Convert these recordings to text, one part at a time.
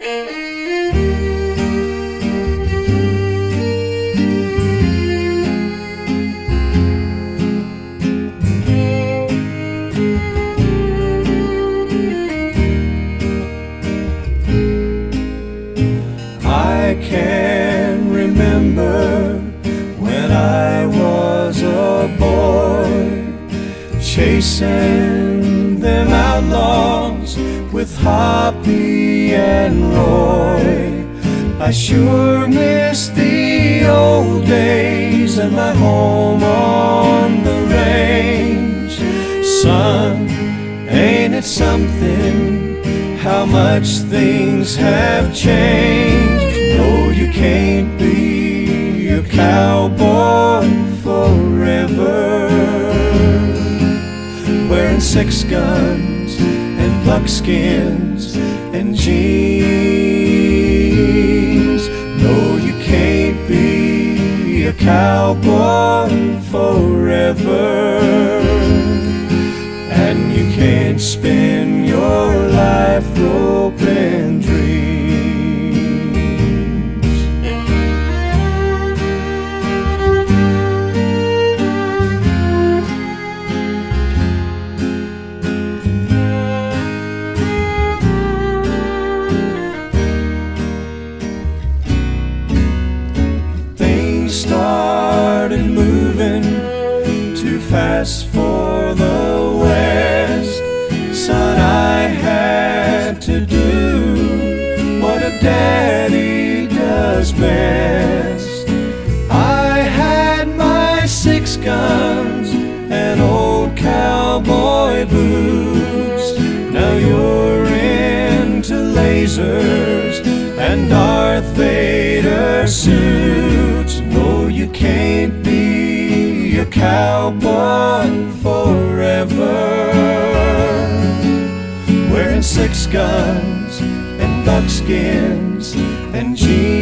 I can remember when I was a boy, chasing them outlaws with Hoppy and Roy. I sure miss the old days and my home on the range. Son, ain't it something how much things have changed? No, you can't be a cowboy forever, wearing 6 guns and buckskins and jeans. No, you can't be a cowboy forever, and you can't spend your life roping dreams. Things started moving too fast for the West. Son, I had to do what a daddy does best. I had my 6 guns and old cowboy boots. Now you're into lasers and Darth Vader suits. No, you can't be a cowboy forever, wearing 6 guns and buckskins and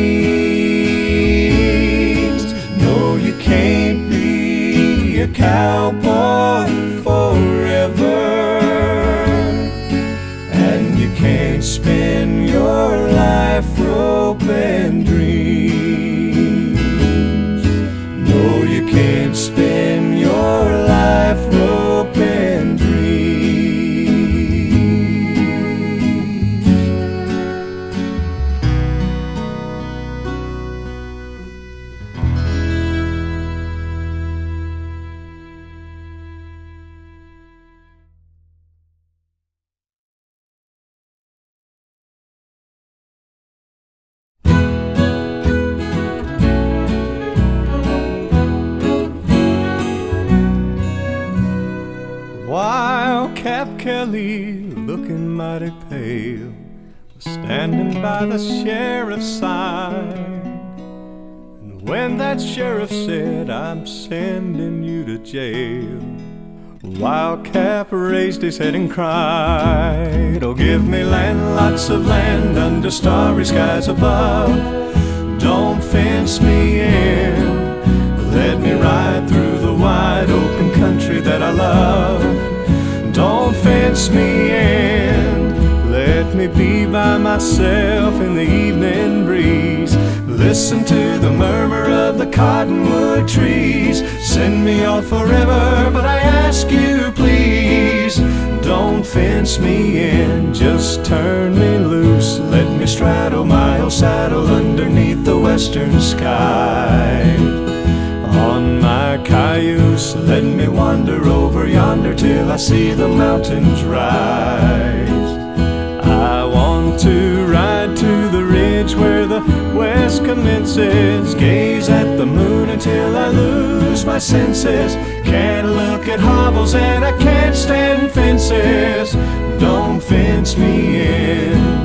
jeans. No, you can't be a cowboy forever, and you can't spend your life roping dreams. No, you can't spend your life roping dreams. While Cap Kelly, looking mighty pale, was standing by the sheriff's side. And when that sheriff said, "I'm sending you to jail," Wild Cap raised his head and cried, "Oh, give me land, lots of land, under starry skies above. Don't fence me in, let me ride through the wide open country that I love. Don't fence me in, let me be by myself in the evening breeze. Listen to the murmur of the cottonwood trees. Send me off forever, but I ask you please, don't fence me in, just turn me loose. Let me straddle my old saddle underneath the western sky. On my cayuse, let me wander over yonder till I see the mountains rise. I want to ride to the ridge where the west commences, gaze at the moon until I lose my senses. Can't look at hovels and I can't stand fences. Don't fence me in.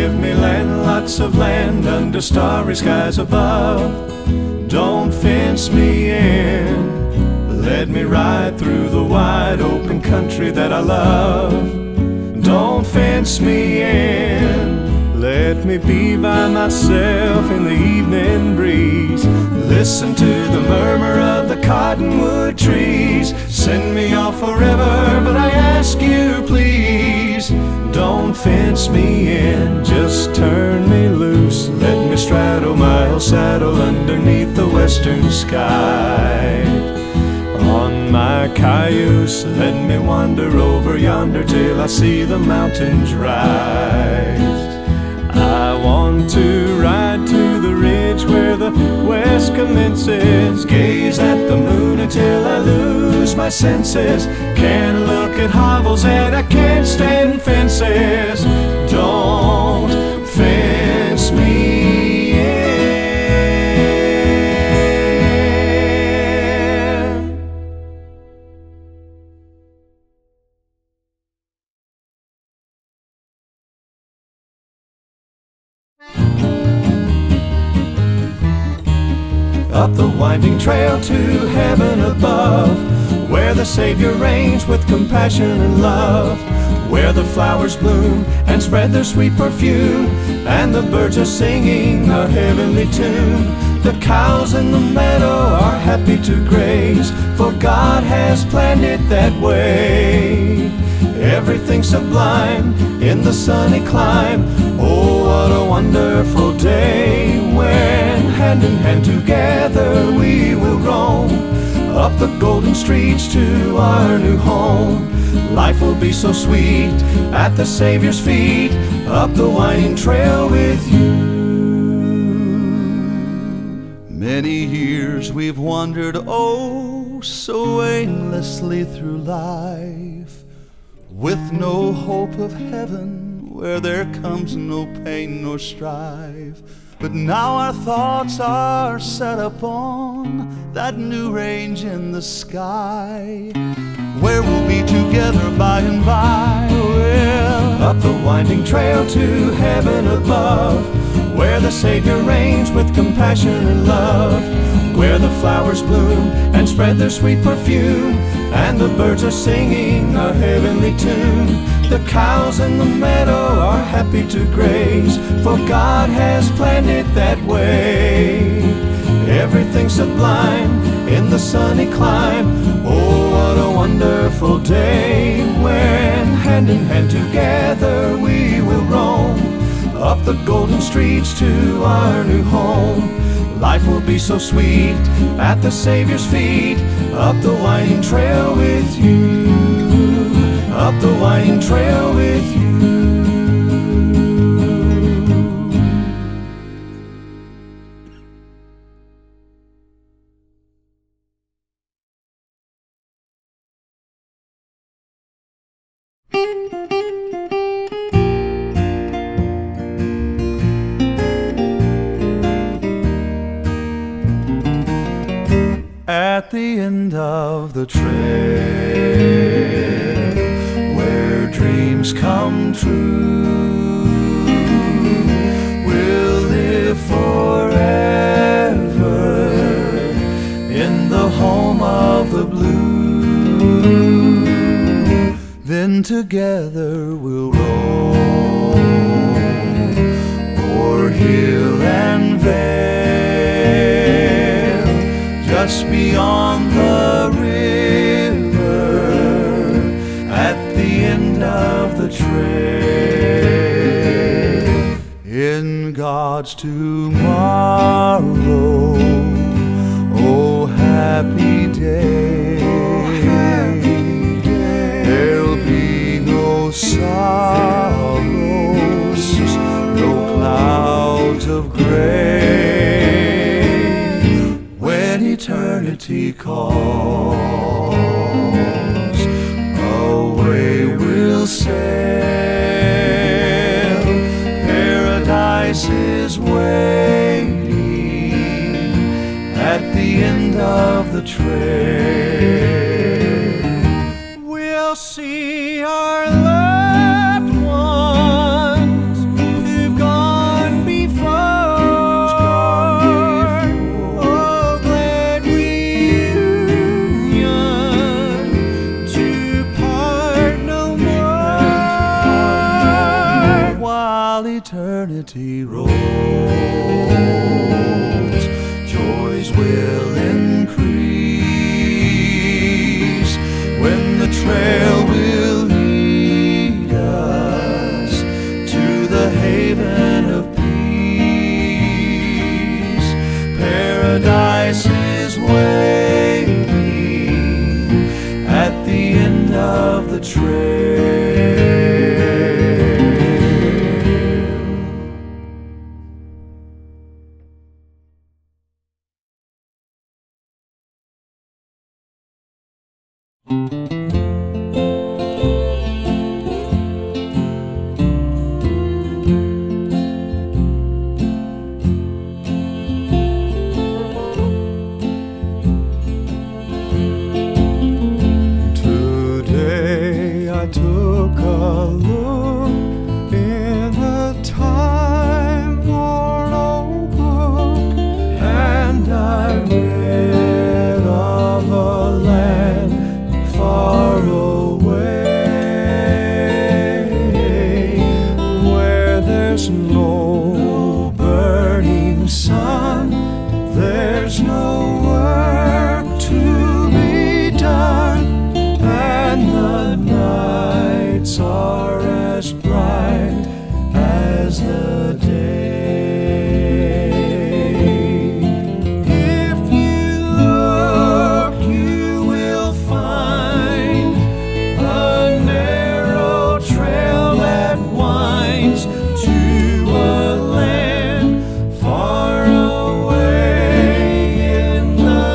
give me land, lots of land under starry skies above. Don't fence me in, let me ride through the wide open country that I love. Don't fence me in, let me be by myself in the evening breeze. Listen to the murmur of the cottonwood trees. Send me off forever, but I ask you please, don't fence me in, just turn me loose. Let me straddle my old saddle underneath the western sky. On my cayuse, let me wander over yonder till I see the mountains rise. I want to ride to the ridge where the west commences, gaze at the moon until I lose my senses. Can't look at hovels and I can't stand fences. Don't fence me in. Up the winding trail to heaven above, where the Savior reigns with compassion and love, where the flowers bloom and spread their sweet perfume, and the birds are singing a heavenly tune. The cows in the meadow are happy to graze, for God has planned it that way. Everything sublime in the sunny clime. Oh, what a wonderful day when hand in hand together we will roam up the golden streets to our new home. Life will be so sweet at the Savior's feet, up the winding trail with you. Many years we've wandered, oh, so aimlessly through life, with no hope of heaven where there comes no pain nor strife. But now our thoughts are set upon that new range in the sky, where we'll be together by and by. Well, up the winding trail to heaven above, where the Savior reigns with compassion and love, where the flowers bloom and spread their sweet perfume, and the birds are singing a heavenly tune. The cows in the meadow are happy to graze, for God has planned it that way. Everything sublime in the sunny clime. Oh, what a wonderful day when hand in hand together we will roam up the golden streets to our new home. Life will be so sweet at the Savior's feet, up the winding trail with you, up the winding trail with you. at the end of the trail, where dreams come true, we'll live forever in the home of the blue. Then together we'll roam o'er hill and vale, just beyond the river, at the end of the trail. In God's tomorrow, oh happy day, there'll be no sorrows, no clouds of gray. Eternity calls, away we'll sail. Paradise is waiting at the end of the trail. We'll see our loved ones who've gone while eternity rolls. Joys will increase when the trail will lead us to the haven of peace. Paradise is waiting at the end of the trail. Today I took a look in a time-worn old book, and I read of a land far away, where there's no burning sun, there's no work to be done, and the nights are as bright as the day. If you look, you will find a narrow trail that winds to a land far away in the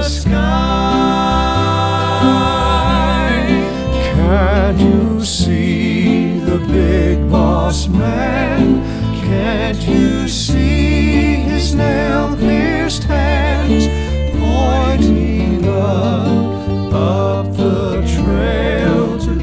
sky. Can't you see the big boss man? Can't you see his nail-pierced hands pointing up the trail to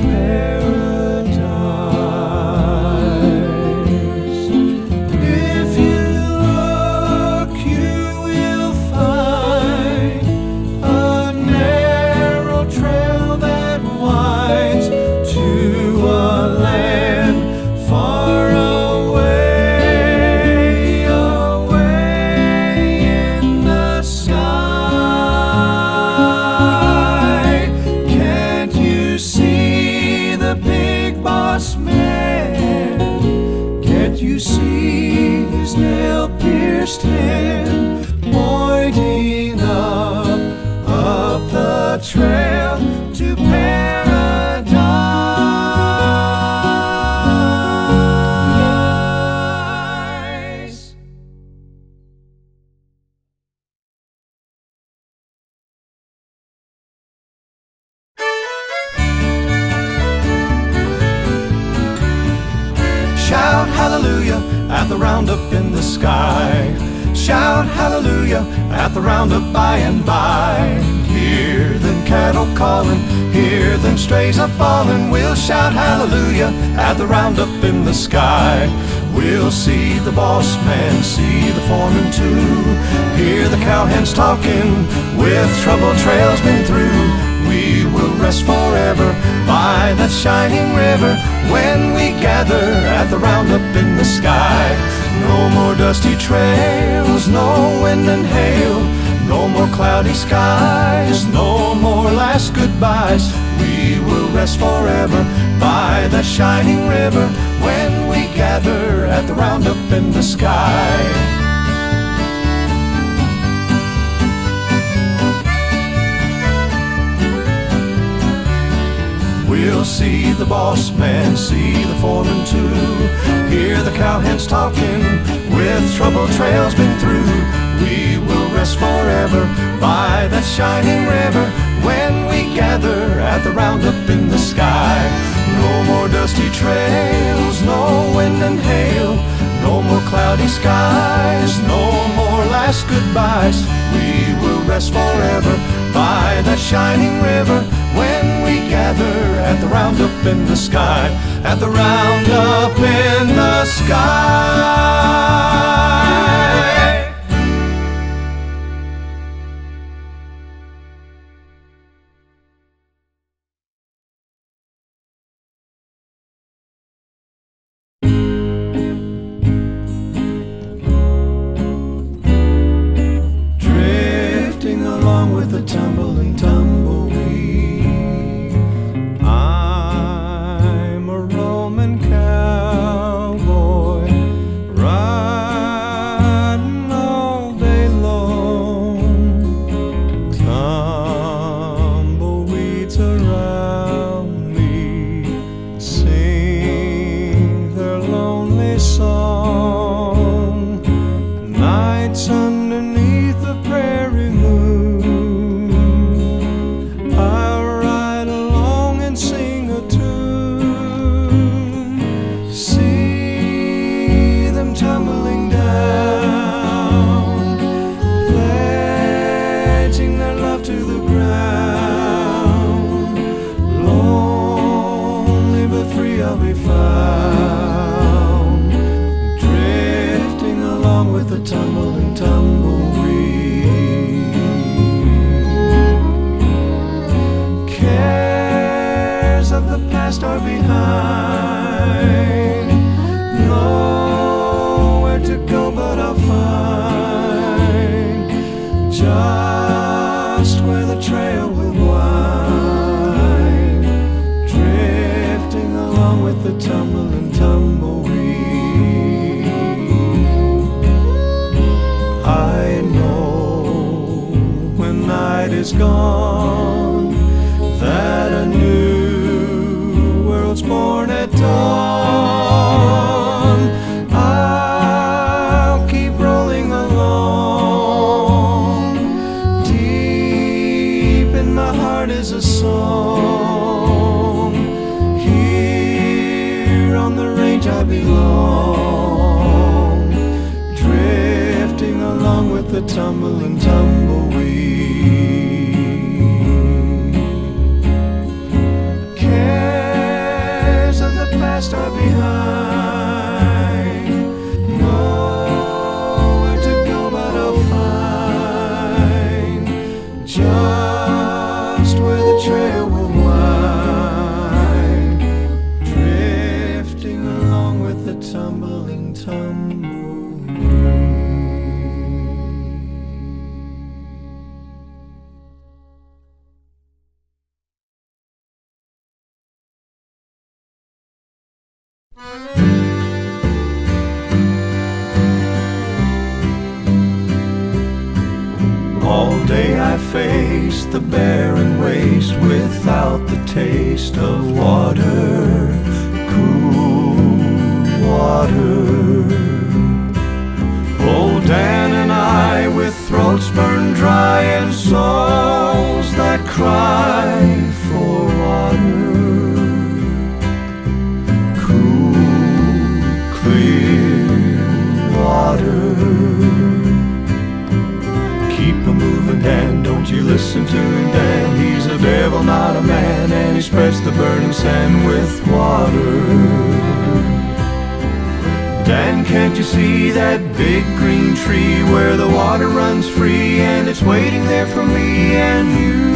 paradise? If you look, you will find a narrow trail that winds to a land far away, away in the sky. Can't you see the big boss man? Can't you see his nail-pierced hand pointing up the trail to paradise? Shout hallelujah at the roundup in the sky. Shout hallelujah at the roundup by and by. Hear them cattle calling, hear them strays a falling. We'll shout hallelujah at the roundup in the sky. We'll see the boss man, see the foreman too. Hear the cowhands talking with troubled trails been through. We will rest forever by that shining river when we gather at the roundup in the sky. No more dusty trails, no wind and hail, no more cloudy skies, no more last goodbyes. We will rest forever by that shining river when we gather at the roundup in the sky. We'll see the boss man, see the foreman too. Hear the cowhands talking with troubled trails been through. We will rest forever by that shining river when we gather at the roundup in the sky. No more dusty trails, no wind and hail, no more cloudy skies, no more last goodbyes. We will rest forever by that shining river when we gather at the roundup in the sky, at the roundup in the sky. gone, that a new world's born at dawn. I'll keep rolling along. Deep in my heart is a song. Here on the range I belong, drifting along with the tumble and tumbleweed. Cares of the past are behind. Nowhere to go but I'll find just where the trail will wind, drifting along with the tumbling tumbleweed. All day I face the barren waste without the taste of water, cool water. Old Dan and I, with throats burned dry and souls that cry for water, cool, clear water. Keep a moving, Dan, don't you listen to him, Dan. He's a devil, not a man, and he spreads the burning sand with water. Dan, can't you see that big green tree where the water runs free, and it's waiting there for me and you?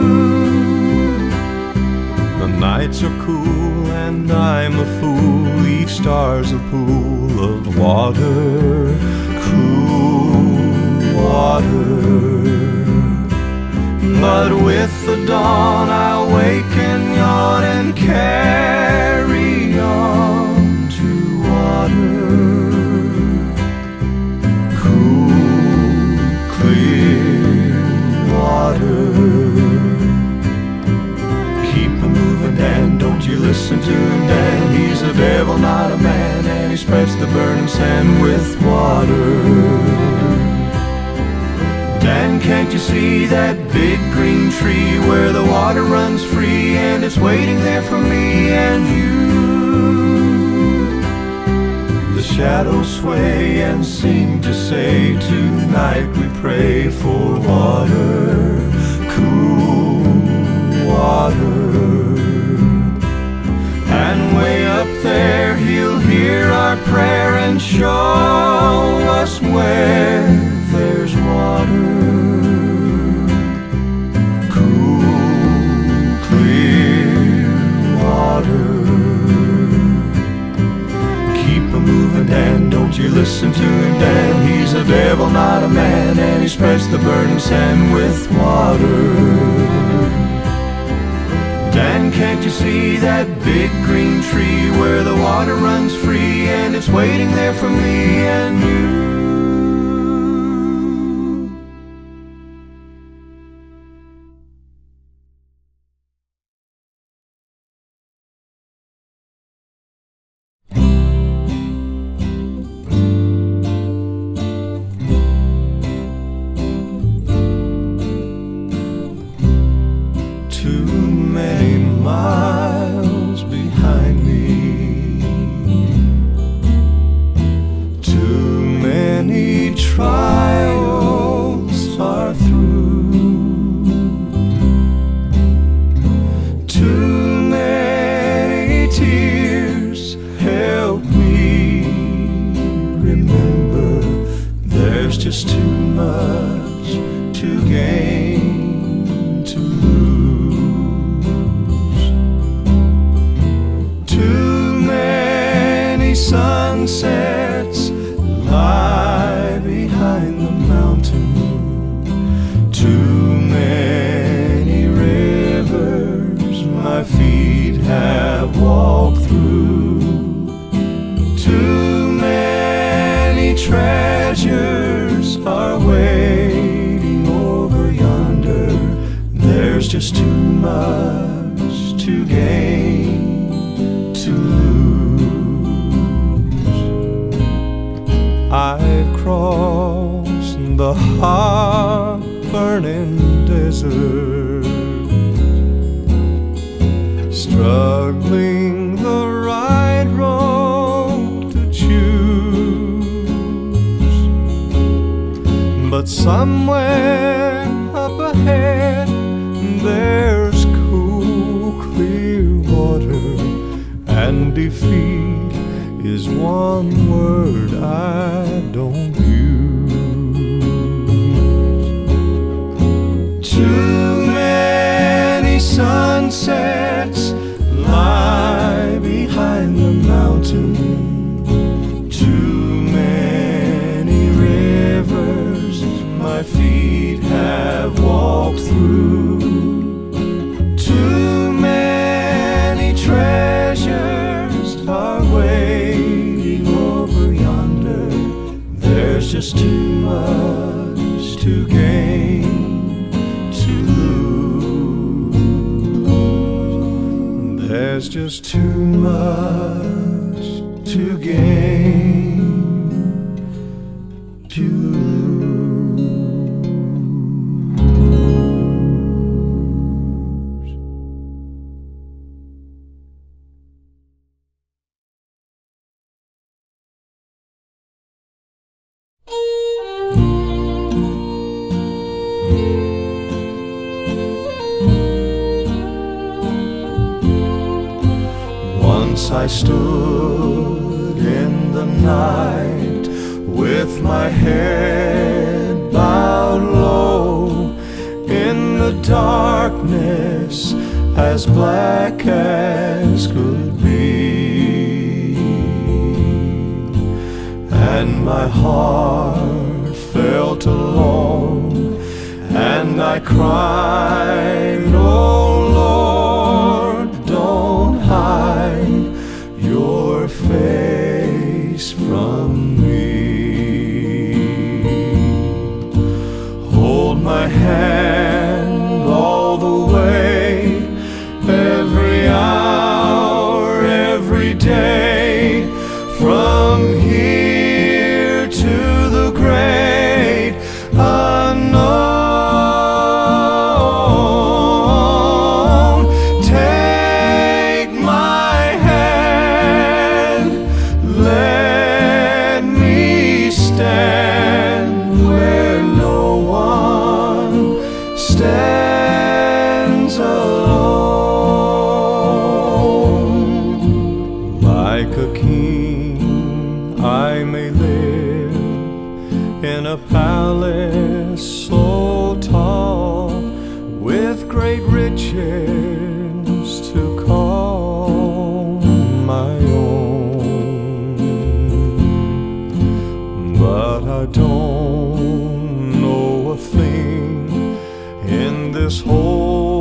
The nights are cool and I'm a fool, each star's a pool of water, cool water. But with the dawn I'll wake and yawn and carry on to water, cool, clear water. Keep a moving, Dan, don't you listen to him, Dan. He's a devil, not a man, and he spreads the burning sand with water. Dan, can't you see that big green tree where the water runs free, and it's waiting there for me and you? The shadows sway and seem to say, tonight we pray for water, cool water. And way up there he'll hear our prayer and show us where there's water, cool, clear water. Keep a moving, Dan, don't you listen to him, Dan. He's a devil, not a man, and he spreads the burning sand with water. Dan, can't you see that big green tree where the water runs free, and it's waiting there for me and you? Too many miles behind me, too many trials are through, too many tears. Help me remember there's just too much to gain, to lose. Sunsets lie behind the mountain, too many rivers my feet have walked through, too many treasures are waiting over yonder, just too much to gain, to lose. I've crossed the hot burning desert, struggling the right road to choose. But somewhere up ahead there's cool, clear water, and defeat is one word I don't use. Too many sunsets lie behind the mountain, too many rivers my feet have walked through, too many treasures are waiting over yonder. There's just too much to gain, to lose. There's just too much to gain, to lose. Once I stood in the night with my head bowed low, in the darkness as black as could be, and my heart felt alone, and I cried, oh Lord, don't hide your face from me. Hold my hand all the way, every hour, every day, from here to the great unknown. Take my hand, let me stand where no one stands alone. Like a king, I may live in a palace so tall, with great riches to call my own. But I don't know a thing in this whole